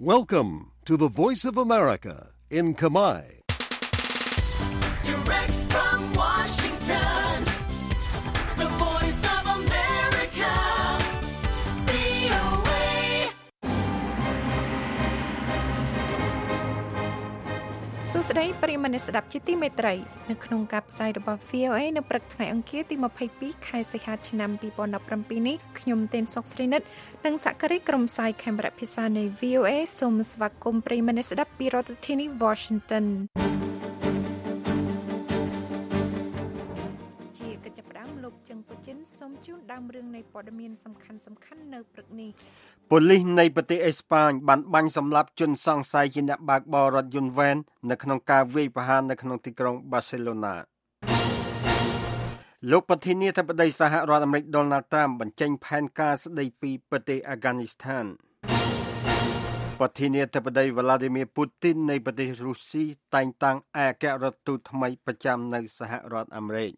Welcome to the Voice of America in Khmer. Direct from Washington, the Voice of America, VOA. សួស្តីប្រិយមិត្តអ្នកស្ដាប់ជាទីមេត្រីនៅក្នុងការផ្សាយរបស់ VOA នៅព្រឹកថ្ងៃអង្គារទី22ខែសីហាឆ្នាំ2017នេះខ្ញុំទេនសុកស្រីនិតនិងសហការីក្រុមផ្សាយខេមរៈភាសានៃ VOA សូមស្វាគមន៍ប្រិយមិត្តអ្នកស្ដាប់ពីរដ្ឋធានី Washington ជាកិច្ចផ្ដើមលោកជឹងពូជីនសូមជូនដើមរឿងនៃព័ត៌មានសំខាន់ៗនៅព្រឹកនេះប៉ូលីសនៃប្រទេសអេស្ប៉ាញបានបាញ់សម្លាប់ជនសង្ស័យជាអ្នកបើកបររថយន្តវ៉ែននៅក្នុងការវាយប្រហារនៅក្នុងទីក្រុងបាសេឡូណាលោកប្រធានាធិបតីសហរដ្ឋអាមេរិក Donald Trump បញ្ចេញផែនការស្តីពីប្រទេសអាហ្គានីស្ថានប្រធានាធិបតី Vladimir Putin នៃប្រទេសរុស្ស៊ីតែងតាំងឯកអគ្គរដ្ឋទូតថ្មីប្រចាំនៅសហរដ្ឋអាមេរិក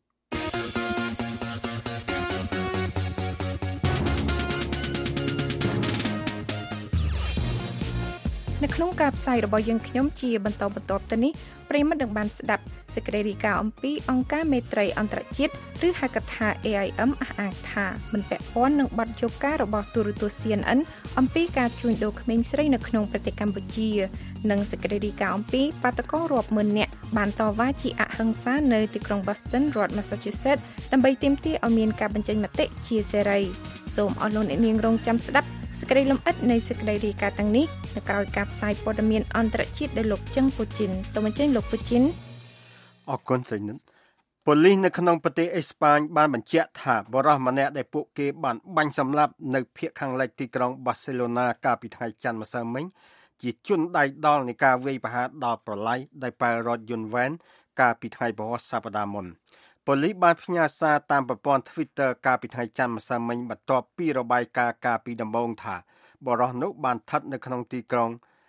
នៅក្នុងការផ្សាយរបស់យើងខ្ញុំជាបន្តទៅនេះប្រិយមិត្តនឹងបានស្ដាប់សេចក្តីរាយការណ៍អំពីអង្គការមេត្រីអន្តរជាតិឬហៅកាត់ថា AIM អះអាងថាមិនពាក់ព័ន្ធនឹងបទយកការរបស់ទូរទស្សន៍ CNN អំពីការជួញដូរក្មេងស្រីនៅក្នុងប្រទេសកម្ពុជានិងសេចក្តីរាយការណ៍អំពីបាតុកររាប់ម៉ឺននាក់បានតវ៉ាជាអហិង្សានៅទីក្រុង Boston រដ្ឋ Massachusetts ដើម្បីទាមទារឲ្យមានការបញ្ចេញមតិជាសេរីសូមអរលោកអ្នកនាងរងចាំស្ដាប់សេចក្តីលំអិតនៃសេចក្តីរាយការណ៍ទាំងនេះនៅក្រៅការផ្សាយព័ត៌មានអន្តរជាតិដោយលោកជឹងពូជីនសូមអញ្ជើញលោកពូជីនអរគុណស្រីនិតប៉ូលីសនៅក្នុងប្រទេសអេស្ប៉ាញបានបញ្ជាក់ថាបរិសម្នាក់ដែលពួកគេបានបាញ់សម្លាប់នៅភូមិខាងលិចទីក្រុងបាសេឡូណាកាលពីថ្ងៃច័ន្ទម្សិលមិញជាជនដៃដល់នៃការវាយប្រហារដល់ប្រឡាយដោយប្រើរថយន្តវ៉ែនកាលពីថ្ងៃពហុសប្តាហ៍មុនប៉ូលីសបានផ្ញើសារតាមប្រព័ន្ធ Twitter កាលពីថ្ងៃច័ន្ទម្សិលមិញបន្ទាប់ពីរបាយការណ៍កាលពីដំបូងថាបរិសនោះបានស្ថិតនៅក្នុងទីក្រុង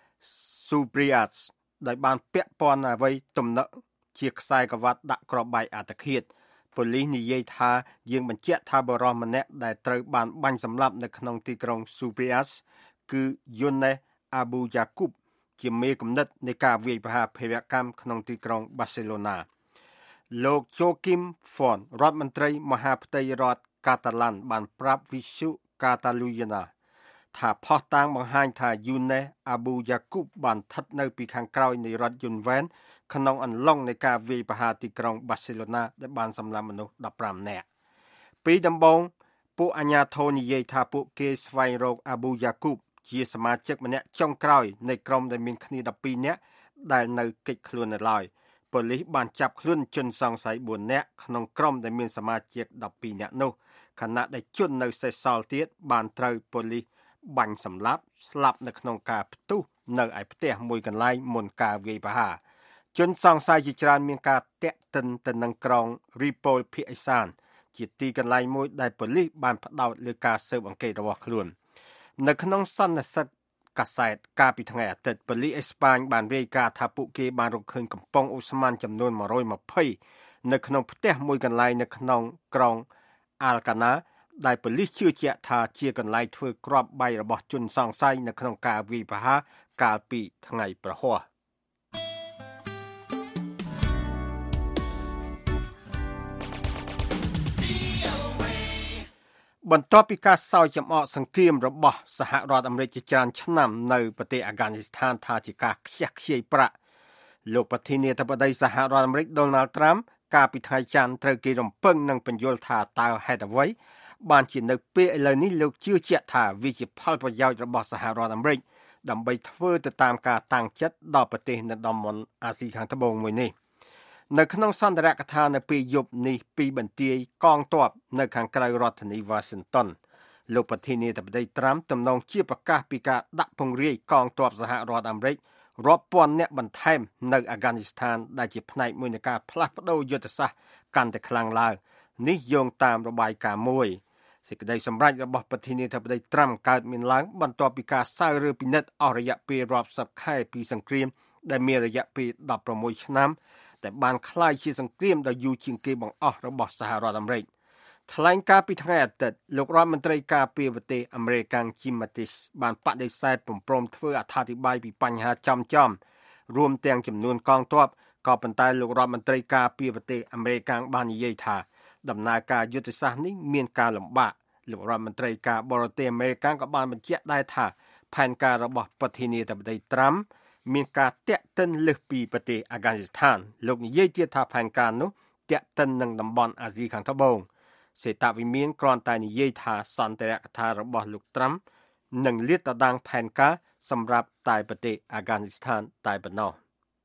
Subrias ដោយបានពាក់ព័ន្ធអ្វីទំនើជាខ្សែក្រវ៉ាត់ដាក់គ្រាប់បែកអត្តឃាតប៉ូលីសនិយាយថាយើងបញ្ជាក់ថាបរិសម្នាក់ដែលត្រូវបានបាញ់សម្លាប់នៅក្នុងទីក្រុង Subrias គឺ Younes Abu Yaqub ជាមេគំនិតនៃការវាយប្រហារភេរវកម្មក្នុងទីក្រុង Barcelonaលោក Joaquim Font រដ្ឋមន្ត្រីមហាផ្ទៃរដ្ឋកាតាឡាន់បានប្រាប់វិទ្យុ Catalunya ថាផុសតាងបង្ហាញថា Younes Abu Yaqub បានស្ថិតនៅពីខាងក្រោយនៃរថយន្តវ៉ែនក្នុងអន្លង់នៃការវាយប្រហារទីក្រុង Barcelona ដែលបានសម្លាប់មនុស្ស15នាក់ពីដំបូងពួកអាជ្ញាធរនិយាយថាពួកគេស្វែងរក Abu Yaqub ជាសមាជិកម្នាក់ចុងក្រោយនៃក្រុមដែលមានគ្នា12នាក់ដែលនៅគេចខ្លួននៅឡើយប៉ូលីសបានចាប់ខ្លួនជនសង្ស័យ4នាក់ក្នុងក្រុមដែលមានសមាជិក12នាក់នោះខណៈដែលជននៅសេសសល់ទៀតបានត្រូវប៉ូលីសបាញ់សម្លាប់ស្លាប់នៅក្នុងការផ្ទុះនៅឯផ្ទះមួយកន្លែងមុនការវាយប្រហារជនសង្ស័យជាច្រើនមានការតាក់ទិនទៅនឹងក្រុង Ripoll ភាគឦសានជាទីកន្លែងមួយដែលប៉ូលីសបានផ្ដោតលើការស៊ើបអង្កេតរបស់ខ្លួននៅក្នុងសន្និសីទកាសែតកាលពីថ្ងៃអាទិត្យប៉ូលីសអេស្ប៉ាញបានរាយការណ៍ថាពួកគេបានរកឃើញកំប៉ុងអូស្មန်ចំនួន120នៅក្នុងផ្ទះមួយកន្លែងនៅក្នុងក្រុង Alcana ដែលប៉ូលីសជឿជាក់ថាជាកន្លែងធ្វើគ្រាប់បែករបស់ជនសង្ស័យនៅក្នុងការវាយប្រហារកាលពីថ្ងៃប្រហ័សបន្ទាប់ពីការសោយចំអកសង្គ្រាមរបស់សហរដ្ឋអាមេរិកជាច្រើនឆ្នាំនៅប្រទេសអាហ្គានីស្ថានថាជាការខ្ជះខ្ជាយប្រាក់លោកប្រធានាធិបតីសហរដ្ឋអាមេរិក Donald Trump កាលពីថ្ងៃច័ន្ទត្រូវគេរំពឹងនឹងបញ្យល់ថាតើហេតុអ្វីបានជានៅពេលឥឡូវនេះលោកជឿជាក់ថាវាជាផលប្រយោជន៍របស់សហរដ្ឋអាមេរិកដើម្បីធ្វើទៅតាមការតាំងចិត្តដល់ប្រទេសនៅតំបន់អាស៊ីខាងត្បូងមួយនេះនៅក្នុងសន្ទរកថានៅពេលយប់នេះពីបន្ទាយកងទ័ពនៅខាងក្រៅរដ្ឋធានី Washington លោកប្រធានាធិបតី Trump ទំនងជាប្រកាសពីការដាក់ពង្រាយកងទ័ពសហរដ្ឋអាមេរិករាប់ពាន់អ្នកបន្ថែមនៅអាហ្គានីស្ថានដែលជាផ្នែកមួយនៃការផ្លាស់ប្តូរយុទ្ធសាស្ត្រកាន់តែខ្លាំងឡើងនេះយោងតាមរបាយការណ៍មួយសេចក្តីសម្រេចរបស់ប្រធានាធិបតី Trump កើតមានឡើងបន្ទាប់ពីការសើរើពិនិត្យអស់រយៈពេលរាប់សិបខែពីសង្គ្រាមដែលមានរយៈពេល16ឆ្នាំតែបានក្លាយជាសង្គ្រាមដ៏យូរជាងគេបង្អស់របស់សហរដ្ឋអាមេរិកថ្លែងការពីថ្ងៃអាទិត្យលោករដ្ឋមន្ត្រីការពារប្រទេសអាមេរិក Jim Mattis បានបដិសេធពំព្រមធ្វើអត្ថាធិប្បាយពីបញ្ហាចំរួមទាំងចំនួនកងទ័ពក៏ប៉ុន្តែលោករដ្ឋមន្ត្រីការពារប្រទេសអាមេរិកបាននិយាយថាដំណើរការយុទ្ធសាស្ត្រនេះមានការលំបាកលោករដ្ឋមន្ត្រីការបរទេសអាមេរិកក៏បានបញ្ជាក់ដែរថាផែនការរបស់ប្រធានាធិបតីត្រាំមានការតាក់ទិនលើសពីប្រទេសអាហ្គានីស្ថានលោកនិយាយទៀតថាផែនការនោះតាក់ទិននឹងតំបន់អាស៊ីខាងត្បូងសេតវិមានគ្រាន់តែនិយាយថាសន្ទរកថារបស់លោកត្រាំនឹងលាតត្រដាងផែនការសម្រាប់តែប្រទេសអាហ្គានីស្ថានតែប៉ុណ្ណោះ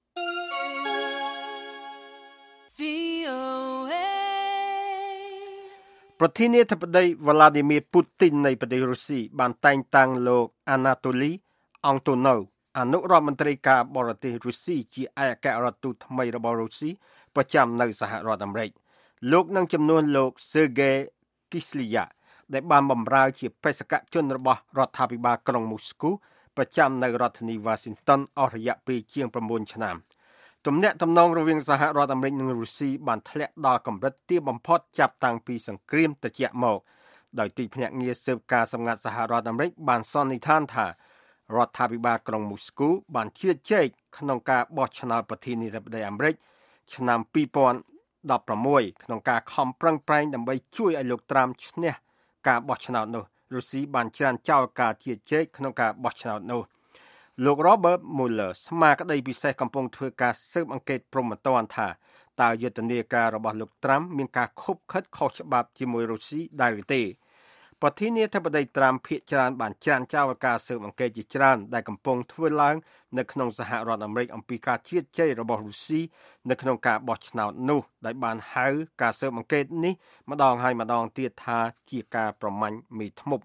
ប្រធានាធិបតី Vladimir Putin នៃប្រទេសរុស្ស៊ីបានតែងតាំងលោក Anatoly Antonov អនុរដ្ឋមន្ត្រីការបរទេសរុស្ស៊ីជាឯកអគ្គរដ្ឋទូតថ្មីរបស់រុស្ស៊ីប្រចាំនៅសហរដ្ឋអាមេរិកលោកនឹងជំនួសលោក Sergei Kislyak ដែលបានបម្រើជាបេសកជនរបស់រដ្ឋាភិបាលក្រុងមូស្គូប្រចាំនៅរដ្ឋធានី Washington អស់រយៈពេលជាង9ឆ្នាំទំនាក់ទំនងរវាងសហរដ្ឋអាមេរិកនិងរុស្ស៊ីបានធ្លាក់ដល់កម្រិតទាបបំផុតចាប់តាំងពីសង្គ្រាមត្រជាក់មកដោយទីភ្នាក់ងារស៊ើបការសម្ងាត់សហរដ្ឋអាមេរិកបានសន្និដ្ឋានថារដ្ឋាភិបាលក្រុងមូស្គូបានជឿជែកក្នុងការបោះឆ្នោតប្រធានាធិបតីអាមេរិកឆ្នាំ2016ក្នុងការខំប្រឹងប្រែងដើម្បីជួយឲ្យលោកត្រាំឈ្នះការបោះឆ្នោតនោះរុស្ស៊ីបានច្រានចោលការជឿជែកក្នុងការបោះឆ្នោតនោះលោក Robert Mueller ស្មារតីពិសេសកំពុងធ្វើការស៊ើបអង្កេតព្រហ្មទណ្ឌថាតើយុទ្ធនាការរបស់លោកត្រាំមានការខុបខិតខុសច្បាប់ជាមួយរុស្ស៊ីដែរឬទេប្រធានាធិបតីត្រាំភាគច្រើនបានច្រានចោលការស៊ើបអង្កេតជាច្រើនដែលកំពុងធ្វើឡើងនៅក្នុងសហរដ្ឋអាមេរិកអំពីការជឿជែករបស់រុស្ស៊ីនៅក្នុងការបោះឆ្នោតនោះដែលបានហៅការស៊ើបអង្កេតនេះម្ដងហើយម្ដងទៀតថាជាការប្រមាញ់មេធ្មប់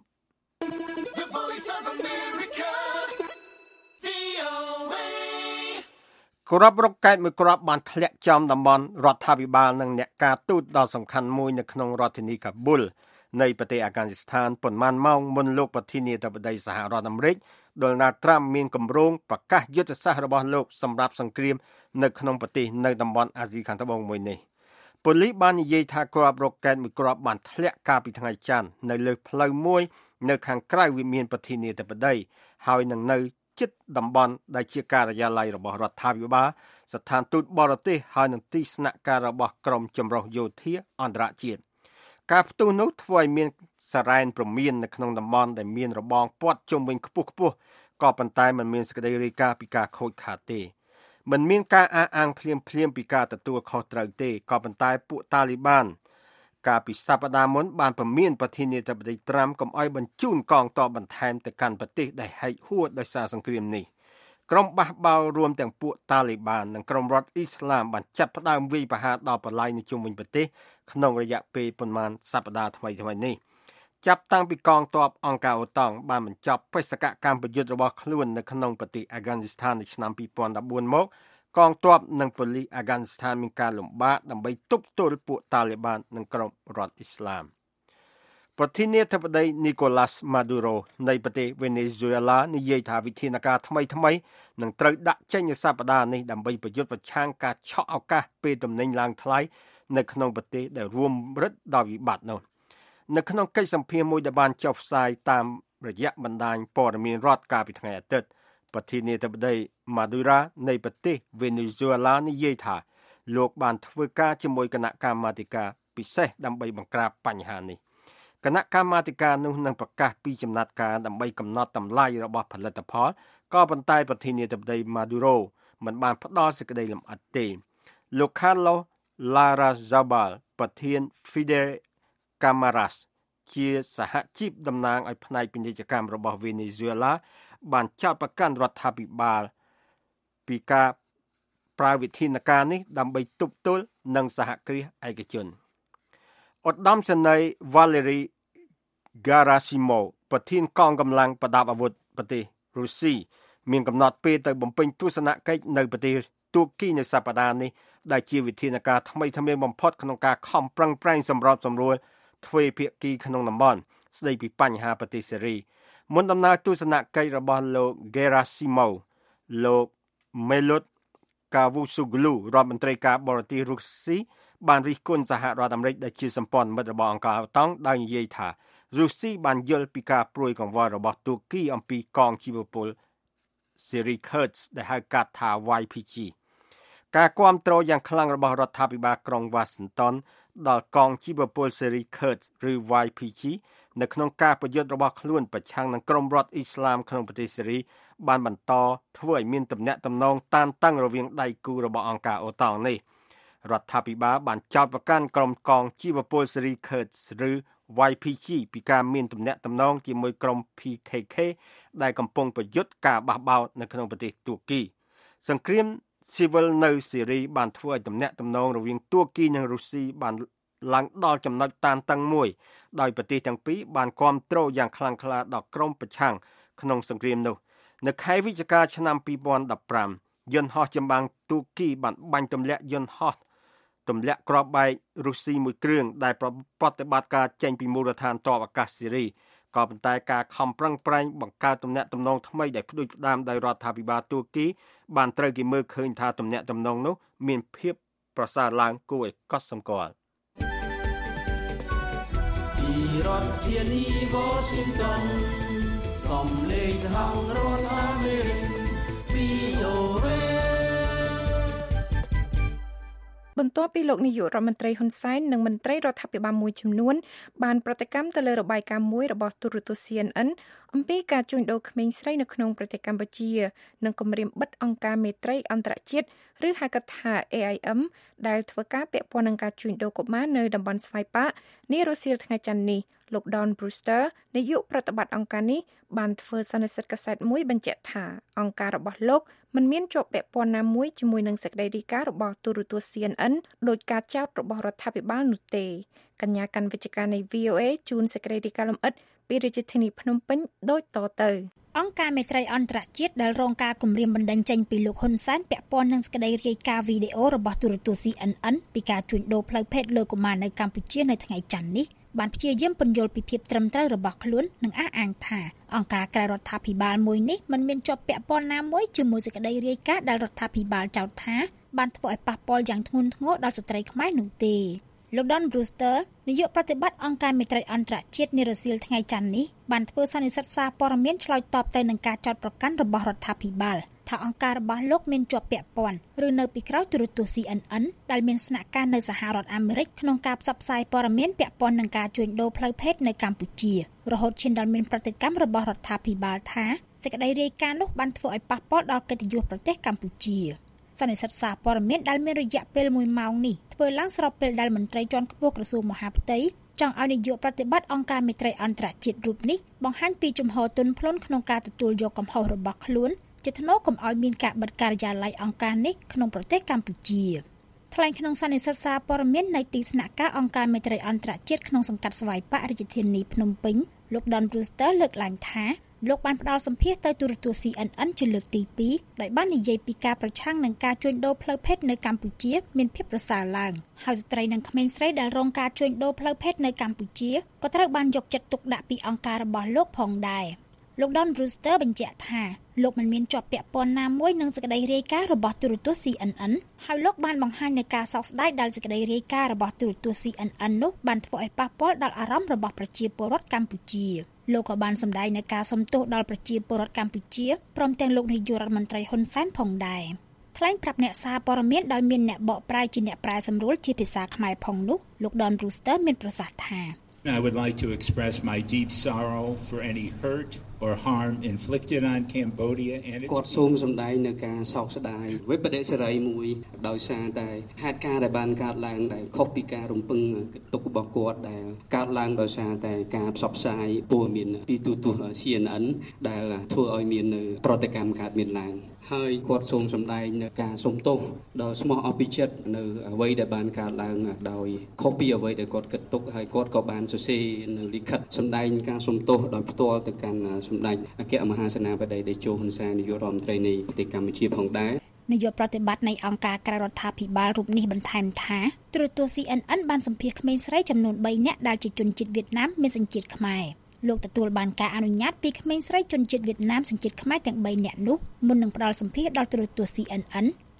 គ្រាប់រ៉ុកកែតមួយគ្រាប់បានធ្លាក់ចំតំបន់រដ្ឋាភិបាលនិងអ្នកការទូតដ៏សំខាន់មួយនៅក្នុងរដ្ឋធានីកាប៊ុលនៃប្រទេសអាហ្គានីស្ថានប៉ុន្មានម៉ោងមុនលោកប្រធានាធិបតីសហរដ្ឋអាមេរិកដូណាល់ត្រាំមានគម្រោងប្រកាសយុទ្ធសាស្ត្ររបស់លោកសម្រាប់សង្គ្រាមនៅក្នុងប្រទេសនៅតំបន់អាស៊ីខាងត្បូងមួយនេះប៉ូលីសបាននិយាយថាគ្រាប់រ៉ុកកែតមួយគ្រាប់បានធ្លាក់កាលពីថ្ងៃច័ន្ទនៅលើផ្លូវមួយនៅខាងក្រៅវិមានប្រធានាធិបតីហើយនឹងនៅជិតតំបន់ដែលជាការិយាល័យរបស់រដ្ឋាភិបាលស្ថានទូតបរទេសហើយនឹងទីស្នាក់ការរបស់ក្រមចម្រុះយោធាអន្តរជាតិការផ្ទុះនោះធ្វើឲ្យមានសារ៉ែនព្រមាននៅក្នុងតំបន់ដែលមានរបងព័ទ្ធជុំវិញខ្ពស់ៗក៏ប៉ុន្តែมันមានសេចក្តីរាយការណ៍ពីការខូចខាតទេมันមានការអះអាងភ្លាមពីការទទួលខុសត្រូវទេក៏ប៉ុន្តែពួកតាលីបានកាលពីសប្តាហ៍មុនបានព្រមានប្រធានាធិបតីត្រាំកុំឲ្យបញ្ជូនកងទ័ពបន្ថែមទៅកាន់ប្រទេសដែលហែកហួរដោយសារសង្គ្រាមនេះក្រុមបះបោររួមទាំងពួកតាលីបាននិងក្រុមរដ្ឋអ៊ីស្លាមបានចាប់ផ្ដើមវាយប្រហារដល់បល្ល័យនៅជុំវិញប្រទេសក្នុងរយៈពេលប៉ុន្មានសប្តាហ៍ថ្មីនេះចាប់តាំងពីកងទ័ពអង្គការអូតង់បានបញ្ចប់បេសកកម្មប្រយុទ្ធរបស់ខ្លួននៅក្នុងប្រទេសអាហ្គានីស្ថាននៅឆ្នាំ2014មកកងទ័ពនិងប៉ូលីសអាហ្គានីស្ថានមានការលំបាកដើម្បីទប់ទល់ពួកតាលីបាននិងក្រុមរដ្ឋអ៊ីស្លាមប្រធានាធិបតី Nicolas Maduro នៃប្រទេស Venezuela និយាយថាវិធានការថ្មីនឹងត្រូវដាក់ចេញនៅសប្តាហ៍នេះដើម្បីប្រយុទ្ធប្រឆាំងការឆក់ឱកាសពេលទំនិញឡើងថ្លៃនៅក្នុងប្រទេសដែលរួមរឹតដល់វិបត្តិនោះនៅក្នុងកិច្ចសម្ភាសន៍មួយដែលបានចុះផ្សាយតាមរយៈបណ្ដាញព័ត៌មានរដ្ឋកាលពីថ្ងៃអាទិត្យប្រធានាធិបតី Maduro នៃប្រទេស Venezuela និយាយថាលោកបានធ្វើការជាមួយគណៈកម្មាធិការពិសេសដើម្បីបង្ក្រាបបញ្ហានេះគណៈកម្មាធិការនោះនឹងប្រកាសពីចំណាត់ការដើម្បីកំណត់តម្លៃរបស់ផលិតផលក៏ប៉ុន្តែប្រធានាធិបតី Maduro មិនបានផ្ដល់សេចក្តីលម្អិតទេលោក Carlos Larrazabal ប្រធាន Fidel Camaras ជាសហជីពតំណាងឲ្យផ្នែកពាណិជ្ជកម្មរបស់ Venezuela បានចោទប្រកាន់រដ្ឋាភិបាលពីការប្រើវិធានការនេះដើម្បីទប់ទល់នឹងសហគ្រាសឯកជនឧត្តមសេនីយ៍ Valery Gerasimov ប្រធានកងកម្លាំងប្រដាប់អាវុធប្រទេសរុស្ស៊ីមានកំណត់ពេលទៅបំពេញទស្សនកិច្ចនៅប្រទេសទួរគីនៅសប្តាហ៍នេះដែលជាវិធានការថ្មីបំផុតក្នុងការខំប្រឹងប្រែងសម្របសម្រួលទ្វេភាគីក្នុងតំបន់ស្ដីពីបញ្ហាប្រទេសសេរីមុនដំណើរទស្សនកិច្ចរបស់លោក Gerasimov លោក Melut Cavusoglu រដ្ឋមន្ត្រីការបរទេសរុស្ស៊ីបានរិះគន់សហរដ្ឋអាមេរិកដែលជាសម្ព័ន្ធមិត្តរបស់អង្គការអូតុងដោយនិយាយថារុស្ស៊ីបានយល់ពីការព្រួយកង្វល់របស់ទូគីអំពីកងជីវពលសេរី Kurds ដែលហៅកាត់ថា YPG ការគាំទ្រយ៉ាងខ្លាំងរបស់រដ្ឋាភិបាលក្រុង Washington ដល់កងជីវពលសេរី Kurds ឬ YPG នៅក្នុងការប្រយុទ្ធរបស់ខ្លួនប្រឆាំងនឹងក្រុមរដ្ឋអ៊ីស្លាមក្នុងប្រទេសសេរីបានបន្តធ្វើឲ្យមានទំនាក់ទំនងតានតឹងរវាងដៃគូរបស់អង្គការអូតុងនេះរដ្ឋាភិបាលបានចោទប្រកាន់ក្រុមកងជីវពលសេរី Kurds ឬ YPG ពីការមានទំនាក់ទំនងជាមួយក្រុម PKK ដែលកំពុងប្រយុទ្ធការបះបោរនៅក្នុងប្រទេសទួរគីសង្គ្រាមស៊ីវិលនៅសេរីបានធ្វើឲ្យទំនាក់ទំនងរវាងទួរគីនិងរុស្ស៊ីបានឡើងដល់ចំណុចតានតឹងមួយដោយប្រទេសទាំងពីរបានគាំទ្រយ៉ាងខ្លាំងក្លាដល់ក្រុមប្រឆាំងក្នុងសង្គ្រាមនោះនៅខែវិច្ឆិកាឆ្នាំ2015យន្តហោះចម្បាំងទួរគីបានបាញ់ទម្លាក់យន្តហោះទម្លាក់គ្រាប់បែករុស្ស៊ីមួយគ្រឿងដែលប្រតិបត្តិការចេញពីមូលដ្ឋានទ័ពអាកាសសេរីក៏ប៉ុន្តែការខំប្រឹងប្រែងបង្កើតទំនាក់ទំនងថ្មីដែលផ្ដួចផ្ដើមដោយរដ្ឋាភិបាលទួរគីបានត្រូវគេមើលឃើញថាទំនាក់ទំនងនោះមានភាពប្រសើរឡើងគួរឲ្យកត់សម្គាល់ពីរដ្ឋធានី Washington សំឡេងខាងរដ្ឋអាមេរិក VOA បន្ទាប់ពីលោកនាយករដ្ឋមន្ត្រីហ៊ុនសែននិងមន្ត្រីរដ្ឋាភិបាលមួយចំនួនបានប្រតិកម្មទៅលើរបាយការណ៍មួយរបស់ទូរទស្សន៍ CNN អំពីការជួញដូរក្មេងស្រីនៅក្នុងប្រទេសកម្ពុជានិងគម្រាមបិទអង្គការមេត្រីអន្តរជាតិឬហៅកាត់ថា AIM ដែលធ្វើការពាក់ព័ន្ធនឹងការជួញដូរកុមារនៅតំបន់ស្វាយប៉ាកនារសៀលថ្ងៃច័ន្ទនេះលោក Don Brewster នាយកប្រតិបត្តិអង្គការនេះបានធ្វើសន្និសីទកាសែតមួយបញ្ជាក់ថាអង្គការរបស់លោកមិនមានជាប់ពាក់ព័ន្ធណាមួយជាមួយនឹងសេចក្តីរាយការណ៍របស់ទូរទស្សន៍ CNN ដោយការចោទរបស់រដ្ឋាភិបាលនោះទេកញ្ញាកាន់វិទ្យការនៃ VOA ជូនសេចក្តីរាយការណ៍លម្អិតពីរាជធានីភ្នំពេញដូចតទៅអង្គការមេត្រីអន្តរជាតិដែលរងការគំរាមបណ្តេញចេញពីលោកហ៊ុនសែនពាក់ព័ន្ធនឹងសេចក្តីរាយការណ៍វីដេអូរបស់ទូរទស្សន៍ CNN ពីការជួញដូរផ្លូវភេទលើកុមារនៅកម្ពុជានៅថ្ងៃច័ន្ទនេះបានព្យាយាមពន្យល់ពីភាពត្រឹមត្រូវរបស់ខ្លួននិងអះអាងថាអង្គការក្រៅរដ្ឋាភិបាលមួយនេះមិនមានជាប់ពាក់ព័ន្ធណាមួយជាមួយសេចក្តីរាយការណ៍ដែលរដ្ឋាភិបាលចោទថាបានធ្វើឲ្យប៉ះពាល់យ៉ាងធ្ងន់ធ្ងរដល់ស្ត្រីខ្មែរនោះទេលោក Don Brewster នាយកប្រតិបត្តិអង្គការមេត្រីអន្តរជាតិនារសៀលថ្ងៃច័ន្ទនេះបានធ្វើសន្និសីទសារព័ត៌មានឆ្លើយតបទៅនឹងការចោទប្រកាន់របស់រដ្ឋាភិបាលថាអង្គការរបស់លោកមានជាប់ពាក់ព័ន្ធឬនៅពីក្រោយទូរទស្សន៍ CNN ដែលមានស្នាក់ការនៅសហរដ្ឋអាមេរិកក្នុងការផ្សព្វផ្សាយព័ត៌មានពាក់ព័ន្ធនឹងការជួញដូរផ្លូវភេទនៅកម្ពុជារហូតឈានដល់មានប្រតិកម្មរបស់រដ្ឋាភិបាលថាសេចក្តីរាយការណ៍នោះបានធ្វើឲ្យប៉ះពាល់ដល់កិត្តិយសប្រទេសកម្ពុជាសន្និសីទសារព័ត៌មានដែលមានរយៈពេល1ម៉ោងនេះធ្វើឡើងស្របពេលដែលមន្ត្រីជាន់ខ្ពស់ក្រសួងមហាផ្ទៃចង់ឲ្យនាយកប្រតិបត្តិអង្គការមេត្រីអន្តរជាតិរូបនេះបង្ហាញពីជំហរទន់ភ្លន់ក្នុងការទទួលយកកំហុសរបស់ខ្លួនជាថ្នូរកុំឲ្យមានការបិទការិយាល័យអង្គការនេះក្នុងប្រទេសកម្ពុជាថ្លែងក្នុងសន្និសីទសារព័ត៌មាននៅទីស្នាក់ការអង្គការមេត្រីអន្តរជាតិក្នុងសង្កាត់ស្វាយប៉ាករាជធានីភ្នំពេញលោក Don Brewster លើកឡើងថាលោកបានផ្ដល់សម្ភារទៅទូរទស្សន៍ CNN ជាលើកទី2ដោយបាននិយាយពីការប្រឆាំងនឹងការជួញដូរផ្លូវភេទនៅកម្ពុជាមានភាពប្រសើរឡើងហើយស្ត្រីនិងក្មេងស្រីដែលរងការជួញដូរផ្លូវភេទនៅកម្ពុជាក៏ត្រូវបានយកចិត្តទុកដាក់ពីអង្គការរបស់លោកផងដែរលោក Don Brewster បញ្ជាក់ថាលោកមិនមានជាប់ពាក់ព័ន្ធណាមួយនឹងសេចក្តីរាយការណ៍របស់ទូរទស្សន៍ CNN ហើយលោកបានបង្ហាញនូវការសោកស្ដាយដែលសេចក្តីរាយការណ៍របស់ទូរទស្សន៍ CNN នោះបានធ្វើឲ្យប៉ះពាល់ដល់អារម្មណ៍របស់ប្រជាពលរដ្ឋកម្ពុជាលោកក៏បានសម្ដែងនូវការសុំទោសដល់ប្រជាពលរដ្ឋកម្ពុជាព្រមទាំងលោកនាយករដ្ឋមន្ត្រីហ៊ុនសែនផងដែរថ្លែងប្រាប់អ្នកសារព័ត៌មានដោយមានអ្នកបកប្រែជាអ្នកប្រែសម្រួលជាភាសាខ្មែរផងនោះលោក Don Brewster មានប្រសាសន៍ថា I would like to express my deep sorrow for any hurt or harm inflicted on Cambodia and its គាត់សូមសម្ដែងនៅការសោកស្ដាយវិបត្តិសេរីមួយដោយសារតែហេតុការណ៍ដែលបានកើតឡើងដែលខុសពីការរំពឹងទុករបស់គាត់ដែលកើតឡើងដោយសារតែការផ្សព្វផ្សាយព័ត៌មានពីទូរទស្សន៍ CNN ដែលធ្វើឲ្យមានប្រតិកម្មកើតមានឡើងហើយគាត់សូមសម្ដែងនៅការសុំទោសដល់ស្មោះអស់ពីចិត្តនៅអ្វីដែលបានកើតឡើងដោយខុសពីអ្វីដែលគាត់គិតទុកហើយគាត់ក៏បានសរសេរនៅលិខិតសម្ដែងការសុំទោសដោយផ្ទាល់ទៅកាន់សម្ដេចអគ្គមហាសេនាបតីតេជោហ៊ុនសែននាយករដ្ឋមន្ត្រីនៃប្រទេសកម្ពុជាផងដែរនាយកប្រតិបត្តិនៃអង្គការក្រៅរដ្ឋាភិបាលរូបនេះបន្ថែមថាទូរទស្សន៍ CNN បានសម្ភាសន៍ក្មេងស្រីចំនួន3នាក់ដែលជាជនជាតិវៀតណាមមានសញ្ជាតិខ្មែរលោកទទួលបានការអនុញ្ញាតពីក្មេងស្រីជនជាតិវៀតណាមសញ្ជាតិខ្មែរទាំង3នាក់នោះមុននឹងផ្ដល់សម្ភារដល់ទូរទស្សន៍ CNN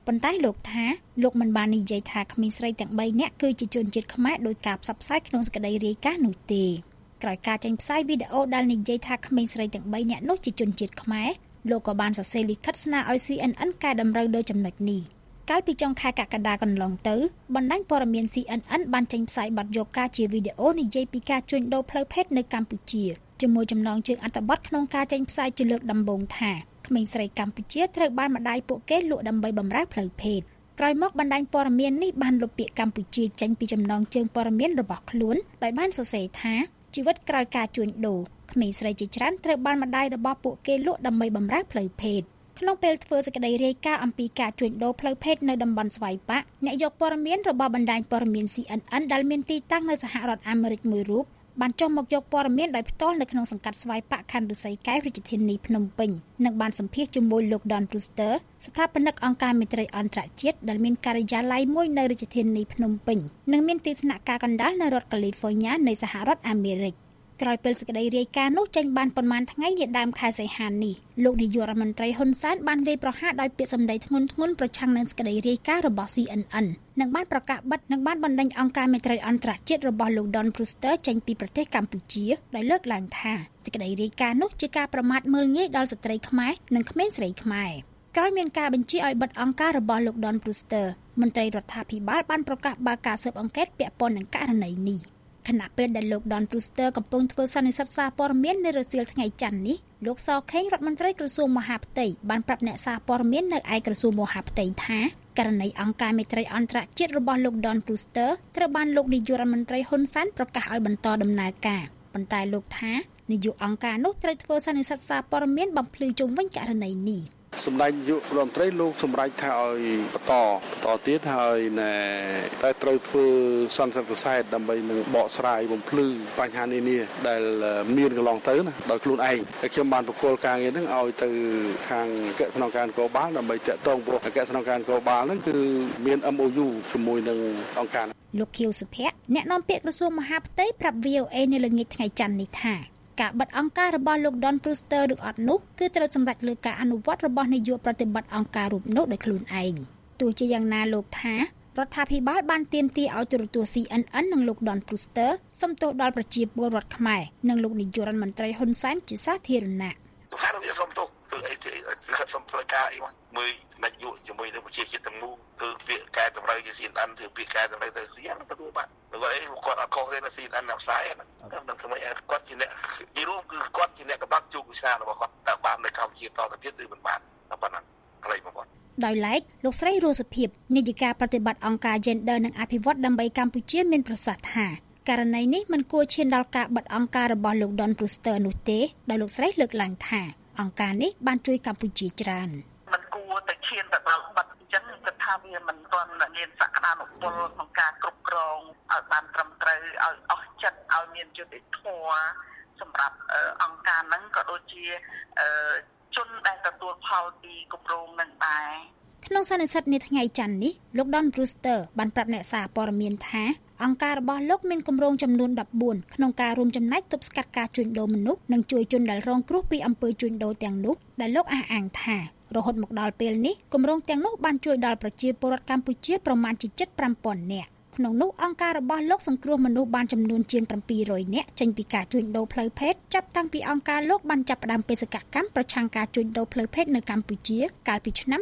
ប៉ុន្តែលោកថាលោកមិនបាននិយាយថាក្មេងស្រីទាំង3នាក់គឺជាជនជាតិខ្មែរដោយការផ្សព្វផ្សាយក្នុងសេចក្តីរាយការណ៍នោះទេក្រោយការចេញផ្សាយវីដេអូដែលនិយាយថាក្មេងស្រីទាំង3នាក់នោះជាជនជាតិខ្មែរលោកក៏បានសរសេរលិខិតស្នើឲ្យ CNN កែតម្រូវលើចំណុចនេះកាលពីចុងខែកក្កដាកន្លងទៅបណ្ដាញព័ត៌មាន CNN បានចេញផ្សាយបទយកការជាវីដេអូនិយាយពីការជួញដូរផ្លូវភេទនៅកម្ពុជាជាមួយចំណងជើងអត្ថបទក្នុងការចេញផ្សាយជាលើកដំបូងថាក្មេងស្រីកម្ពុជាត្រូវបានម្ដាយពួកគេលក់ដើម្បីបម្រើផ្លូវភេទក្រោយមកបណ្ដាញព័ត៌មាននេះបានលុបពាក្យកម្ពុជាចេញពីចំណងជើងព័ត៌មានរបស់ខ្លួនដោយបានសរសេរថាជីវិតក្រោយការជួញដូរក្មេងស្រីជាច្រើនត្រូវបានម្ដាយរបស់ពួកគេលក់ដើម្បីបម្រើផ្លូវភេទក្នុងពេលធ្វើសេចក្តីរាយការណ៍អំពីការជួញដូរផ្លូវភេទនៅតំបន់ស្វាយប៉ាក់អ្នកយកព័ត៌មានរបស់បណ្ដាញព័ត៌មាន CNN ដែលមានទីតាំងនៅសហរដ្ឋអាមេរិកមួយរូបបានចុះមកយកព័ត៌មានដោយផ្ទាល់នៅក្នុងសង្កាត់ស្វាយប៉ាក់ខណ្ឌឫស្សីកែវរាជធានីភ្នំពេញនិងបានសម្ភាសជាមួយលោក Don Brewster ស្ថាបនិកអង្គការមេត្រីអន្តរជាតិដែលមានការិយាល័យមួយនៅរាជធានីភ្នំពេញនិងមានទីស្នាក់ការកណ្ដាលនៅរដ្ឋកាលីហ្វ័រញ៉ានៃសហរដ្ឋអាមេរិកក្រោយពេលសេចក្តីរាយការណ៍នោះចេញបានប៉ុន្មានថ្ងៃនាដើមខែសីហានេះលោកនាយករដ្ឋមន្ត្រីហ៊ុនសែនបានវាយប្រហារដោយពាក្យសម្ដីធ្ងន់ធ្ងរប្រឆាំងនឹងសេចក្តីរាយការណ៍របស់ CNN និងបានប្រកាសបិទនិងបានបណ្តេញអង្គការមេត្រីអន្តរជាតិរបស់លោក Don Brewster ចេញពីប្រទេសកម្ពុជាដោយលើកឡើងថាសេចក្តីរាយការណ៍នោះជាការប្រមាថមើលងាយដល់ស្ត្រីខ្មែរនិងក្មេងស្រីខ្មែរក្រោយមានការបញ្ជាឲ្យបិទអង្គការរបស់លោក Don Brewster មន្ត្រីរដ្ឋាភិបាលបានប្រកាសបើកការស៊ើបអង្កេតពាក់ព័ន្ធនឹងករណីនេះខណៈពេលដែលលោក Don Brewster កំពុងធ្វើសន្និសីទសារព័ត៌មាននៅរសៀលថ្ងៃច័ន្ទនេះលោកសខេងរដ្ឋមន្ត្រីក្រសួងមហាផ្ទៃបានប្រាប់អ្នកសារព័ត៌មាននៅឯក្រសួងមហាផ្ទៃថាករណីអង្គការមេត្រីអន្តរជាតិរបស់លោក Don Brewster ត្រូវបានលោកនាយករដ្ឋមន្ត្រីហ៊ុនសែនប្រកាសឲ្យបន្តដំណើរការប៉ុន្តែលោកថានាយកអង្គការនោះត្រូវធ្វើសន្និសីទសារព័ត៌មានបំភ្លឺជុំវិញករណីនេះសម្ដេចនាយករដ្ឋមន្ត្រីលោកសម្រេចថាឲ្យបន្តទៀតហើយតែត្រូវធ្វើសន្និសីទពិសេសដើម្បីនឹងបកស្រាយបំភ្លឺបញ្ហានានាដែលមានកន្លងទៅណាដោយខ្លួនឯងហើយខ្ញុំបានប្រគល់ការងារហ្នឹងឲ្យទៅខាងអគ្គស្នងការនគរបាលដើម្បីតាក់ទងព្រោះអគ្គស្នងការនគរបាលហ្នឹងគឺមាន MOU ជាមួយនឹងអង្គការលោកខៀវសុភ័ក្រអ្នកនាំពាក្យក្រសួងមហាផ្ទៃប្រាប់ VOA នៅល្ងាចថ្ងៃច័ន្ទនេះថាការបិទអង្គការរបស់លោក Don Brewster ឬអត់នោះគឺត្រូវសម្រេចលើការអនុវត្តរបស់នាយកប្រតិបត្តិអង្គការរូបនោះដោយខ្លួនឯងទោះជាយ៉ាងណាលោកថារដ្ឋាភិបាលបានទាមទារឲ្យទូរទស្សន៍ CNN និងលោក Don Brewster សុំទោសដល់ប្រជាពលរដ្ឋខ្មែរនិងលោកនាយករដ្ឋមន្ត្រីហ៊ុនសែនជាសាធារណៈខាងនេះសុំទោសធ្វើអីទេគឺសុំផ្លូវការអីមកមើលនយោបាយជាមួយនឹងប្រជាជាតិទាំងមូលគឺពាក្យកែតម្រូវជា CNN ធ្វើពាក្យកែតម្រូវទៅយ៉ាងទទួលបានគាត់អីគាត់អត់ខុសទេនៅ CNN នៅផ្សាយហ្នឹងនឹងធ្វើឲ្យគាត់ជាអ្នកនិយាយរួមគឺគាត់ជាអ្នកកបាក់ជោគវិសាលរបស់គាត់តែបាននៅកម្ពុជាតទៅទៀតឬមិនបានតែប៉ុណ្ណឹងកន្លែងរបស់គាត់ដោយឡែកលោកស្រីរស់សុភិបនាយិកាប្រតិបត្តិអង្គការ Gender និងអភិវឌ្ឍដើម្បីកម្ពុជាមានប្រសាសន៍ថាករណីនេះមិនគួរឈានដល់ការបិទអង្គការរបស់លោក Don Brewster នោះទេដោយលោកស្រីលើកឡើងថាអង្គការនេះបានជួយកម្ពុជាច្រើនមិនគួរទៅឈានទៅដល់បិទអញ្ចឹងគិតថាវាមិនទាន់មានសក្តានុពលក្នុងការគ្រប់គ្រងឲ្យបានត្រឹមត្រូវឲ្យអស់ចិត្តឲ្យមានយុត្តិធម៌សម្រាប់អង្គការហ្នឹងក៏ដូចជាជនដែលទទួលផលពីគម្រោងនឹងដែរក្នុងសន្និសីទនាថ្ងៃច័ន្ទនេះលោក Don Brewster បានប្រាប់អ្នកសារព័ត៌មានថាអង្គការរបស់លោកមានគម្រោងចំនួន14ក្នុងការរួមចំណែកទប់ស្កាត់ការជួញដូរមនុស្សនិងជួយជនដែលរងគ្រោះពីអំពើជួញដូរទាំងនោះដែលលោកអះអាងថារហូតមកដល់ពេលនេះគម្រោងទាំងនោះបានជួយដល់ប្រជាពលរដ្ឋកម្ពុជាប្រមាណជា 75,000 នាក់ក្នុងនោះអង្គការរបស់លោកសង្គ្រោះមនុស្សបានចំនួនជាង 700 នាក់ចេញពីការជួញដូរផ្លូវភេទចាប់តាំងពីអង្គការលោកបានចាប់ផ្ដើមបេសកកម្មប្រឆាំងការជួញដូរផ្លូវភេទនៅកម្ពុជាកាលពីឆ្នាំ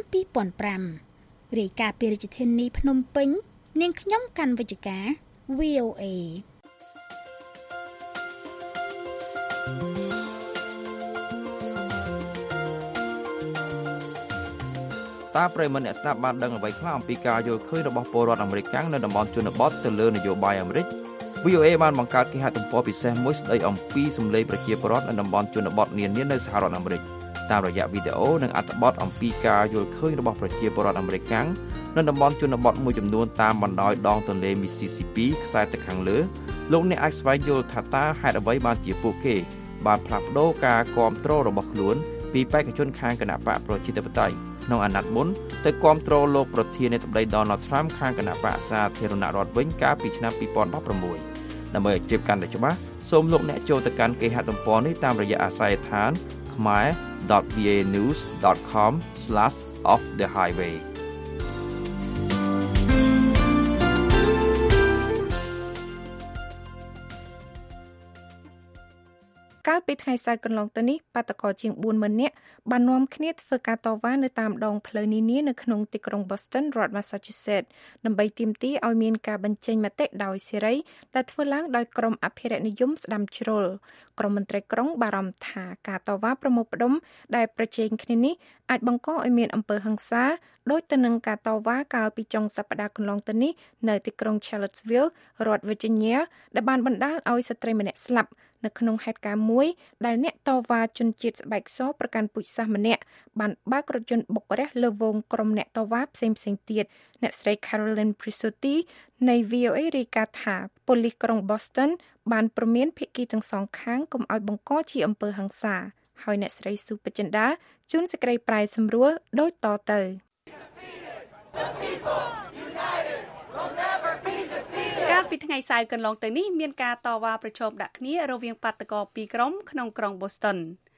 2005 រាយការណ៍ពីរាជធានីភ្នំពេញនាងខ្ញុំកាន់វិជ្ជការ VOA តើប្រិយមិត្តអ្នកស្ដាប់បានដឹងអ្វីខ្លះអំពីការយល់ឃើញរបស់ពលរដ្ឋអាមេរិកកាំងនៅតំបន់ជនបទទៅលើនយោបាយអាមេរិក VOA បានបង្កើតគេហទំព័រពិសេសមួយស្ដីអំពីសម្លេងប្រជាពលរដ្ឋនៅតំបន់ជនបទនានានៅសហរដ្ឋអាមេរិកតាមរយៈវីដេអូនិងអត្ថបទអំពីការយល់ឃើញរបស់ប្រជាពលរដ្ឋអាមេរិកកាំងនៅតំបន់ជនបទមួយចំនួនតាមបណ្ដោយដងទន្លេ Mississippi ខ្សែទឹកខាងលើលោកអ្នកអាចស្វែងយល់ថាតើហេតុអ្វីបានជាពួកគេបានផ្លាស់ប្ដូរការគ្រប់គ្រងរបស់ខ្លួនពីបេក្ខជនខាងគណបកប្រជាធិបតេយ្យក្នុងអាណត្តិមុនទៅគ្រប់គ្រងលោកប្រធានាធិបតី Donald Trump ខាងគណបកសាធារណរដ្ឋវិញកាលពីឆ្នាំ 2016 ដើម្បីឲ្យជ្រាបកាន់តែច្បាស់សូមលោកអ្នកចូលទៅកាន់គេហទំព័រនេះតាមរយៈអាស័យដ្ឋាន khmer.vanews.com/offthehighway ពីថ្ងៃសៅរ៍កន្លងទៅនេះបាតកោជាង 40,000 នាក់បាននាំគ្នាធ្វើការតវ៉ានៅតាមដងផ្លូវនានានៅក្នុងទីក្រុង Boston រដ្ឋ Massachusetts ដើម្បីទាមទារឲ្យមានការបញ្ចេញមតិដោយសេរីដែលធ្វើឡើងដោយក្រុមអភិរក្សនិយមស្ដាំជ្រុលក្រុមមន្ត្រីក្រុងបារម្ភថាការតវ៉ាប្រមូលផ្ដុំដែលប្រជែងគ្នានេះអាចបង្កឲ្យមានអំពើហិង្សាដោយទៅនឹងការតវ៉ាកាលពីចុងសប្តាហ៍កន្លងទៅនេះនៅទីក្រុង Charlottesville រដ្ឋ Virginia ដែលបានបណ្ដាលឲ្យស្ត្រីម្នាក់ស្លាប់នៅក្នុងហេតុការណ៍មួយដែលអ្នកតវ៉ាជនជាតិស្បែកសប្រកាន់ពូជសាសន៍ម្នាក់បានបើករថយន្តបុករះលើវងក្រុមអ្នកតវ៉ាផ្សេងទៀតអ្នកស្រី Caroline Prisotti នៃ VOA រាយការណ៍ថាប៉ូលីសក្រុង Boston បានព្រមានភាគីទាំងសងខាងកុំឲ្យបង្កជាអំពើហិង្សាហើយអ្នកស្រីស៊ូបចិន្តាជួនសេចក្តីប្រាយសម្រួលដូចតទៅកាលពីថ្ងៃសៅរ៍កន្លងទៅនេះមានការតវ៉ាប្រឈមដាក់គ្នារវាងបាតុករពីរក្រុមក្នុងក្រុង Boston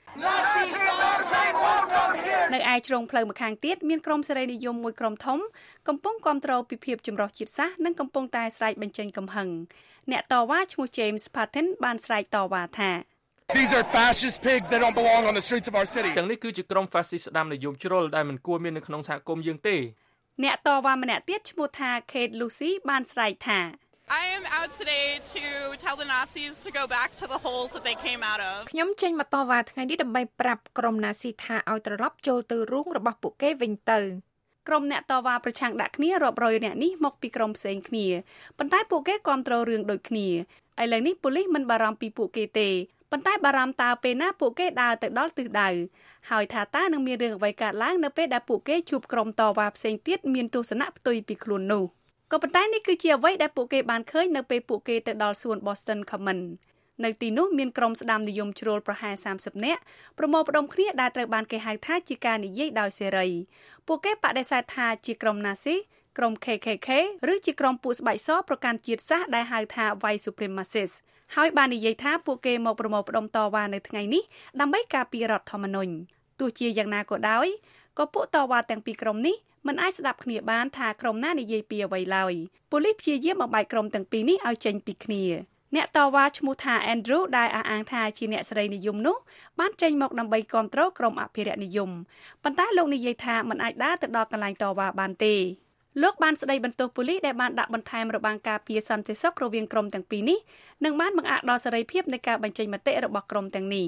នៅឯជ្រុងផ្លូវម្ខាងទៀតមានក្រុមសេរីនិយមមួយក្រុមធំកំពុងគាំទ្រពីភាពចម្រុះជាតិសាសន៍និងកំពុងតែស្រែកបញ្ចេញកំហឹងអ្នកតវ៉ាឈ្មោះ James Patton បានស្រែកតវ៉ាថា These are fascist pigs that don't belong on the streets of our city. ទាំងនេះគឺជាក្រុម fascist ស្ដាំនិយមជ្រុលដែលមិនគួរមាននៅក្នុងសហគមន៍យើងទេអ្នកតវ៉ាម្នាក់ទៀតឈ្មោះថា Kate Lucy បានស្រែកថា I am out today to tell the Nazis to go back to the holes that they came out of. ខ្ញុំចេញមកតវ៉ាថ្ងៃនេះដើម្បីប្រាប់ក្រុមណាស៊ីថាឲ្យត្រឡប់ចូលទៅរូងរបស់ពួកគេវិញទៅក្រុមអ្នកតវ៉ាប្រឆាំងដាក់គ្នារាប់រយនាក់នេះមកពីក្រុមផ្សេងគ្នាប៉ុន្តែពួកគេគាំទ្ររឿងដូចគ្នាឥឡូវនេះប៉ូលីសមិនបារម្ភពីពួកគេទេប៉ុន្តែបារម្ភតើពេលណាពួកគេដើរទៅដល់ទិសដៅហើយថាតើនឹងមានរឿងអ្វីកើតឡើងនៅពេលដែលពួកគេជួបក្រុមតវ៉ាផ្សេងទៀតមានទស្សនៈផ្ទុយពីខ្លួននោះក៏ប៉ុន្តែនេះគឺជាអ្វីដែលពួកគេបានឃើញនៅពេលពួកគេទៅដល់សួន Boston Common នៅទីនោះមានក្រុមស្ដាំនិយមជ្រុលប្រហែល30នាក់ប្រមូលផ្ដុំគ្នាដែលត្រូវបានគេហៅថាជាការនិយាយដោយសេរីពួកគេបដិសេធថាជាក្រុម Nazi ក្រុម KKK ឬជាក្រុមពួកស្បែកសប្រកាន់ជាតិសាសន៍ដែលហៅថា White Supremacists ហើយបាននិយាយថាពួកគេមកប្រមូលផ្ដុំតវ៉ានៅថ្ងៃនេះដើម្បីការពាររដ្ឋធម្មនុញ្ញទោះជាយ៉ាងណាក៏ដោយក៏ពួកតវ៉ាទាំងពីរក្រុមនេះមិនអាចស្ដាប់គ្នាបានថាក្រុមណានិយាយពីអ្វីឡើយប៉ូលីសព្យាយាមបំបែកក្រុមទាំងពីរនេះឲ្យចេញពីគ្នាអ្នកតវ៉ាឈ្មោះថា Andrew ដែលអះអាងថាជាអ្នកសេរីនិយមនោះបានចេញមកដើម្បីគាំទ្រក្រុមអភិរក្សនិយមប៉ុន្តែលោកនិយាយថាមិនអាចដើរទៅដល់កន្លែងតវ៉ាបានទេលោកបានស្ដីបន្ទោសប៉ូលីសដែលបានដាក់បន្ថែមរបាំងការពារសន្តិសុខរវាងក្រុមទាំងពីរនេះនិងបានបង្អាក់ដល់សេរីភាពនៃការបញ្ចេញមតិរបស់ក្រុមទាំងនេះ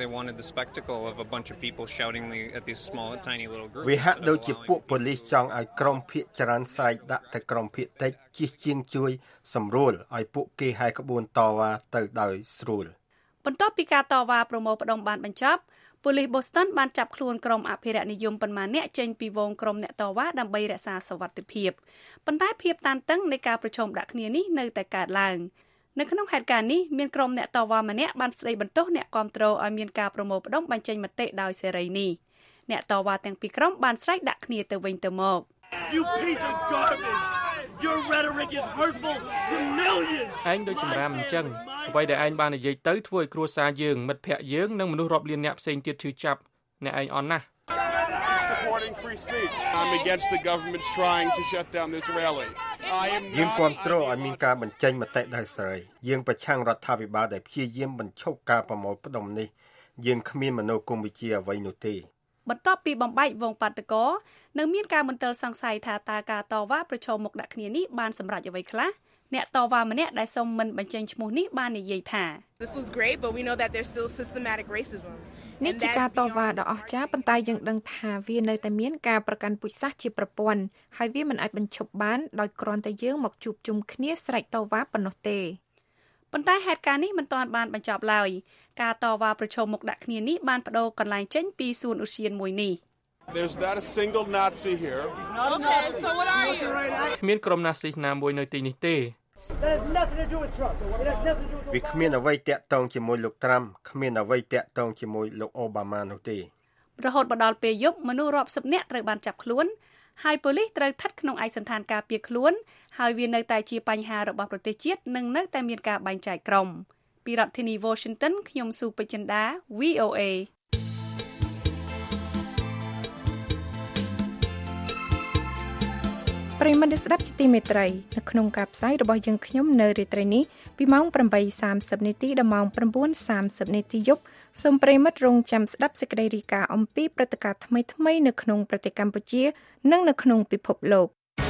វាហាក់ដូចជាពួកប៉ូលីសចង់ឲ្យក្រុមភាគច្រើនស្រែកដាក់ទៅក្រុមភាគតិចជិះជាងជួយសម្រួលឲ្យពួកគេហែកក្បួនតវ៉ាទៅដោយស្រួលបន្ទាប់ពីការតវ៉ាប្រមូលផ្ដុំបានបញ្ចប់ប៉ូលីស Boston បានចាប់ខ្លួនក្រុមអភិរក្សនិយមប៉ុន្មាននាក់ចេញពីវងក្រុមអ្នកតវ៉ាដើម្បីរក្សាសុវត្ថិភាពប៉ុន្តែភាពតានតឹងនៃការប្រជុំដាក់គ្នានេះនៅតែកើតឡើងនៅក្នុងហេតុការណ៍នេះមានក្រុមអ្នកតវ៉ាម្នាក់បានស្ដីបន្ទោសអ្នកគាំទ្រឲ្យមានការប្រមូលផ្ដុំបញ្ចេញមតិដោយសេរីនេះអ្នកតវ៉ាទាំងពីរក្រុមបានស្រែកដាក់គ្នាទៅវិញទៅមក You piece of garbage. Your rhetoric is hurtful to millions. ឯងដូចសម្រាមអញ្ចឹងអ្វីដែលឯងបាននិយាយទៅធ្វើឲ្យគ្រួសារយើងមិត្តភ័ក្តិយើងនិងមនុស្សរាប់លានអ្នកផ្សេងទៀតឈឺចាប់អ្នកឯងអន់ណាស់ Supporting free speech. I'm against the government's trying to shut down this rally. យើងគាំទ្រឲ្យមានការបញ្ចេញមតិដោយសេរីយើងប្រឆាំងរដ្ឋាភិបាលដែលព្យាយាមបញ្ឈប់ការប្រមូលផ្ដុំនេះយើងគ្មានមនោគមវិជ្ជាអ្វីនោះទេបន្ទាប់ពីបំបែកវងបាតុករនៅមានការមន្ទិលសង្ស័យថាតើការតវ៉ាប្រឈមមុខដាក់គ្នានេះបានសម្រេចអ្វីខ្លះអ្នកតវ៉ាម្នាក់ដែលសុំមិនបញ្ចេញឈ្មោះនេះបាននិយាយថា This was great but we know that there's still systematic racism នេះជាការតវ៉ាដ៏អស្ចារ្យប៉ុន្តែយើងដឹងថាវានៅតែមានការប្រកាន់ពូជសាសន៍ជាប្រព័ន្ធហើយវាមិនអាចបញ្ឈប់បានដោយគ្រាន់តែយើងមកជួបជុំគ្នាស្រែកតវ៉ាប៉ុណ្ណោះទេប៉ុន្តែហេតុការណ៍នេះមិនទាន់បានបញ្ចប់ឡើយការតវ៉ាប្រឈមមុខដាក់គ្នានេះបានបដូរកន្លែងចេញពីសួនឧទ្យានមួយនេះ There's not a single Nazi here. Okay, so what are you? គ្មានក្រុម Nazi ណាមួយនៅទីនេះទេ That has nothing to do with Trump. It has nothing to do with វាគ្មានអ្វីតាក់ទងជាមួយលោកត្រាំគ្មានអ្វីតាក់ទងជាមួយលោកអូបាម៉ានោះទេរហូតមកដល់ពេលយប់មនុស្សរាប់សិបនាក់ត្រូវបានចាប់ខ្លួនហើយប៉ូលីសត្រូវស្ថិតក្នុងឯកសណ្ឋានការពារខ្លួនហើយវានៅតែជាបញ្ហារបស់ប្រទេសជាតិនិងនៅតែមានការបែងចែកក្រុមពីរដ្ឋធានី Washington ខ្ញុំស៊ូពេជ្រចិន្តា VOA ប្រិមត្តស្ដាប់ជាទីមេត្រីនៅក្នុងការផ្សាយរបស់យើងខ្ញុំនៅរាត្រីនេះពីម៉ោង 8:30 នាទីដល់ម៉ោង 9:30 នាទីយប់សូមប្រិយមិត្តរងចាំស្ដាប់សេចក្តីរាយការណ៍អំពីព្រឹត្តិការណ៍ថ្មីៗនៅក្នុងប្រទេសកម្ពុជានិងនៅក្នុងពិភពលោក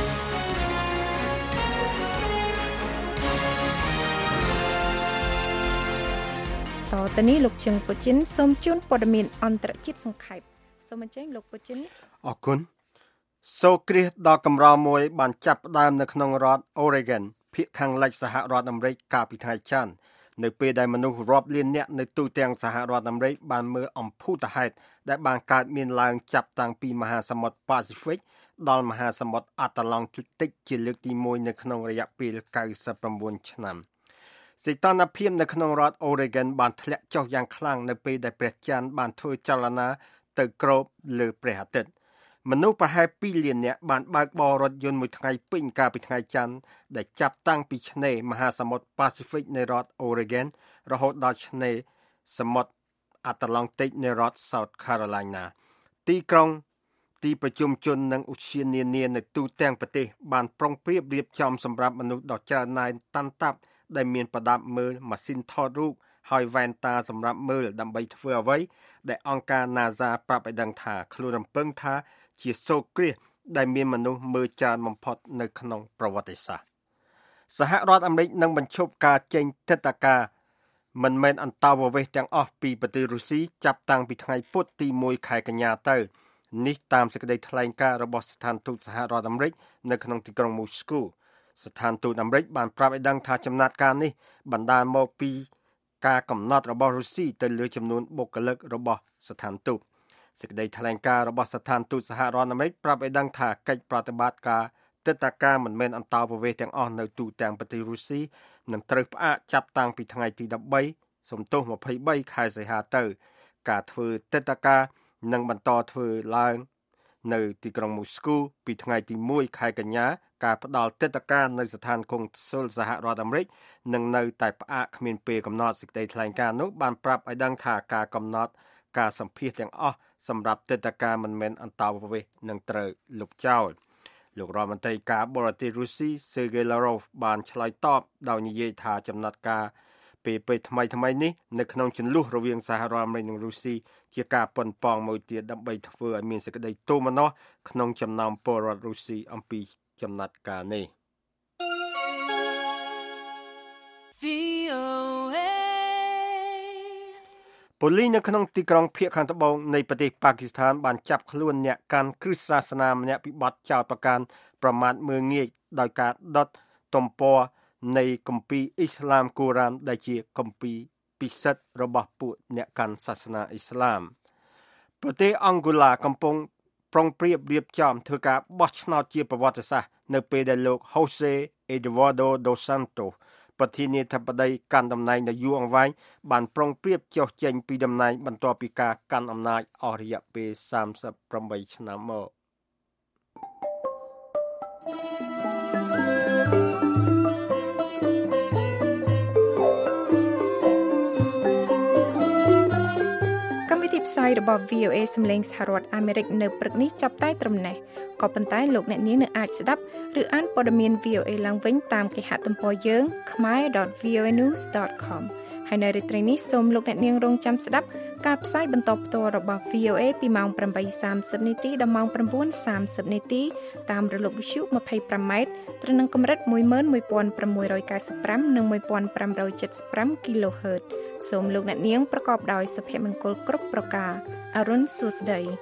តទៅនេះលោកជឹងពូជីនសូមជូនព័ត៌មានអន្តរជាតិសង្ខេបសូមអញ្ជើញលោកពូជីនអរគុណសូរគ្រាសដ៏កម្រមួយបានចាប់ផ្ដើមនៅក្នុងរដ្ឋ Oregon ភាគខាងលិចសហរដ្ឋអាមេរិកកាលពីថ្ងៃច័ន្ទនៅពេលដែលមនុស្សរាប់លាននាក់នៅទូទាំងសហរដ្ឋអាមេរិកបានមើលអំភូតហេតុដែលបានកើតមានឡើងចាប់តាំងពីមហាសមុទ្រ Pacific ដល់មហាសមុទ្រ Atlantic ជាលើកទី1នៅក្នុងរយៈពេល99ឆ្នាំសីតុណ្ហភាពនៅក្នុងរដ្ឋ Oregon បានធ្លាក់ចុះយ៉ាងខ្លាំងនៅពេលដែលព្រះច័ន្ទបានធ្វើចលនាទៅគ្របលើព្រះអាទិត្យមនុស្សប្រហែល2លាននាក់បានបើកបររថយន្តមួយថ្ងៃពេញកាលពីថ្ងៃច័ន្ទដែលចាប់តាំងពីឆ្នេរមហាសមុទ្រ Pacific នៃរដ្ឋ Oregon រហូតដល់ឆ្នេរសមុទ្រ Atlantic នៃរដ្ឋ South Carolina ទីក្រុងទីប្រជុំជននិងឧទ្យាននានានៅទូទាំងប្រទេសបានប្រុងប្រៀបរៀបចំសម្រាប់មនុស្សដ៏ច្រើនណែនតាន់តាប់ដែលមានប្រដាប់មើលម៉ាស៊ីនថតរូបហើយវ៉ែនតាសម្រាប់មើលដើម្បីធ្វើអ្វីដែលអង្គការ NASA ប្រាប់ឲ្យដឹងថាខ្លួនរំពឹងថាជាសូរគ្រាសដែលមានមនុស្សមើលច្រើនបំផុតនៅក្នុងប្រវត្តិសាស្ត្រសហរដ្ឋអាមេរិកនឹងបញ្ឈប់ការចេញទិដ្ឋាការមិនមែនអន្តោប្រវេសន៍ទាំងអស់ពីប្រទេសរុស្ស៊ីចាប់តាំងពីថ្ងៃពុធទី1ខែកញ្ញាទៅនេះតាមសេចក្តីថ្លែងការណ៍របស់ស្ថានទូតសហរដ្ឋអាមេរិកនៅក្នុងទីក្រុងមូស្គូស្ថានទូតអាមេរិកបានប្រាប់ឲ្យដឹងថាចំណាត់ការនេះបណ្ដាលមកពីការកំណត់របស់រុស្ស៊ីទៅលើចំនួនបុគ្គលិករបស់ស្ថានទូតសេចក្តីថ្លែងការណ៍របស់ស្ថានទូតសហរដ្ឋអាមេរិកប្រាប់ឲ្យដឹងថាកិច្ចប្រតិបត្តិការទិដ្ឋាការមិនមែនអន្តោប្រវេសន៍ទាំងអស់នៅទូទាំងប្រទេសរុស្ស៊ីនឹងត្រូវផ្អាកចាប់តាំងពីថ្ងៃទី23 ខែសីហាទៅការធ្វើទិដ្ឋាការនឹងបន្តធ្វើឡើងនៅទីក្រុងមូស្គូពីថ្ងៃទី1ខែកញ្ញាការផ្ដល់ទិដ្ឋាការនៅស្ថានកុងស៊ុលសហរដ្ឋអាមេរិកនឹងនៅតែផ្អាកគ្មានពេលកំណត់សេចក្តីថ្លែងការណ៍នោះបានប្រាប់ឲ្យដឹងថាការកំណត់ការសម្ភាសទាំងអស់សម្រាប់ទិដ្ឋាការមិនមែនអន្តោប្រវេសន៍នឹងត្រូវលុបចោលលោករដ្ឋមន្ត្រីការបរទេសរុស្ស៊ី Sergei Lavrov បានឆ្លើយតបដោយនិយាយថាចំណាត់ការពេលថ្មីនេះនៅក្នុងជន្លោះរវាងសហរដ្ឋអាមេរិកនិងរុស្ស៊ីជាការប៉ុនប៉ងមួយទៀតដើម្បីធ្វើឲ្យមានសេចក្តីទោមនស្សក្នុងចំណោមពលរដ្ឋរុស្ស៊ីអំពីចំណាត់ការនេះប៉ូលីសនៅក្នុងទីក្រុងភាគខាងត្បូងនៃប្រទេសប៉ាគីស្ថានបានចាប់ខ្លួនអ្នកកាន់គ្រឹះសាសនាម្នាក់ពីបទចោទប្រកាន់ប្រមាថមើលងាយដោយការដុតទំព័រនៃគម្ពីរអ៊ីស្លាមកូរ៉ានដែលជាគម្ពីរពិសិដ្ឋរបស់ពួកអ្នកកាន់សាសនាអ៊ីស្លាមប្រទេសអង់ហ្គូឡាកំពុងប្រុងប្រៀបរៀបចំធ្វើការបោះឆ្នោតជាប្រវត្តិសាស្ត្រនៅពេលដែលលោក Jose Eduardo dos Santos ប្រធានាធិបតីកាន់តំណែងនៅយូរអង្វែងបានប្រុងប្រៀបចុះចេញពីតំណែងបន្ទាប់ពីការកាន់អំណាចអស់រយៈពេល38ឆ្នាំមកផ្សាយរបស់ VOA សំឡេងសហរដ្ឋអាមេរិកនៅព្រឹកនេះចាប់តែត្រឹមនេះក៏ប៉ុន្តែលោកអ្នកនាងនៅអាចស្ដាប់ឬអានព័ត៌មាន VOA ឡើងវិញតាមគេហទំព័រយើង khmer.voanews.com ហើយនៅរាត្រីនេះសូមលោកអ្នកនាងរងចាំស្ដាប់ការផ្សាយបន្តផ្ទាល់របស់ VOA ពីម៉ោង 8:30 នាទីដល់ម៉ោង 9:30 នាទីតាមរលកវិទ្យុ 25m ត្រូវនឹងកម្រិត 11695 និង 1575 kHz សូមលោកអ្នកនាងប្រកបដោយសុភមង្គលគ្រប់ប្រការអរុនសួស្តី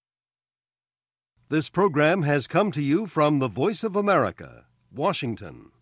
This program has come to you from the Voice of America, Washington.